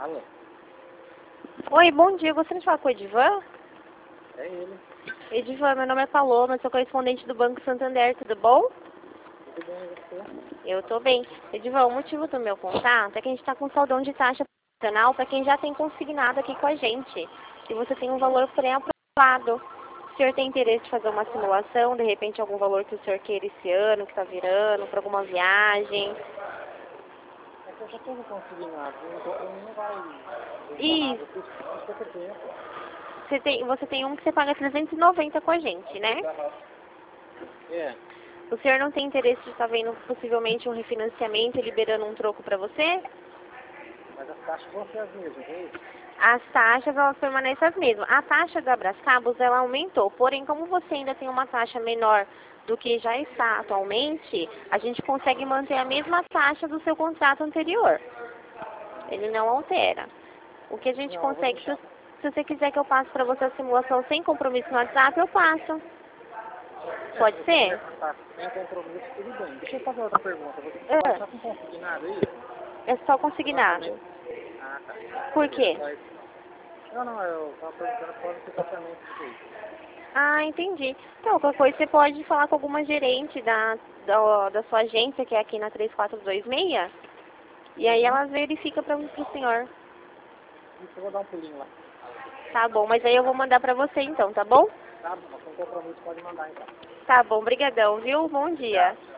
Alô? Oi, bom dia. Eu gostaria de falar com o Edivan. É ele. Edivan, meu nome é Paloma, eu sou correspondente do Banco Santander, tudo bom? Tudo bem, e você? Eu tô bem. Edivan, o motivo do meu contato é que a gente tá com saldão de taxa promocional para quem já tem consignado aqui com a gente. E você tem um valor pré-aprovado. O senhor tem interesse de fazer uma simulação, de repente algum valor que o senhor queira esse ano, que tá virando, para alguma viagem? É que eu já tenho consignado, então pra mim não vai adiantar E nada. Eu fiz pouco tempo. você tem um que você paga 390 com a gente, né? É, O senhor não tem interesse de estar vendo possivelmente um refinanciamento e liberando um troco para você? mas as taxas vão ser as mesmas, é isso? As taxas, elas permanecem as mesmas. A taxa da Brascabos, ela aumentou. Porém, como você ainda tem uma taxa menor do que já está atualmente, a gente consegue manter a mesma taxa do seu contrato anterior. Ele não altera. O que a gente Não, eu vou consegue, deixar. se você quiser que eu passe para você a simulação sem compromisso no WhatsApp, eu passo. Se Pode você ser? quiser passar sem compromisso, tudo bem. Deixa eu fazer outra pergunta. Você trabalha só com É, consignado, é isso? é só Financiamento. consignado. Ah, tá. Por Beleza, quê? só isso. Não, eu tava perguntando qual o financiamento do veículo. Ah, entendi. Então, qualquer coisa você pode falar com alguma gerente da sua agência, que é aqui na 3426, e aí Uhum. ela verifica para o senhor. Isso, eu vou dar um pulinho lá. Tá bom, mas aí eu vou mandar para você então, tá bom? Tá bom, sem compromisso pode mandar então. Tá bom, brigadão, viu? Bom dia. Obrigado.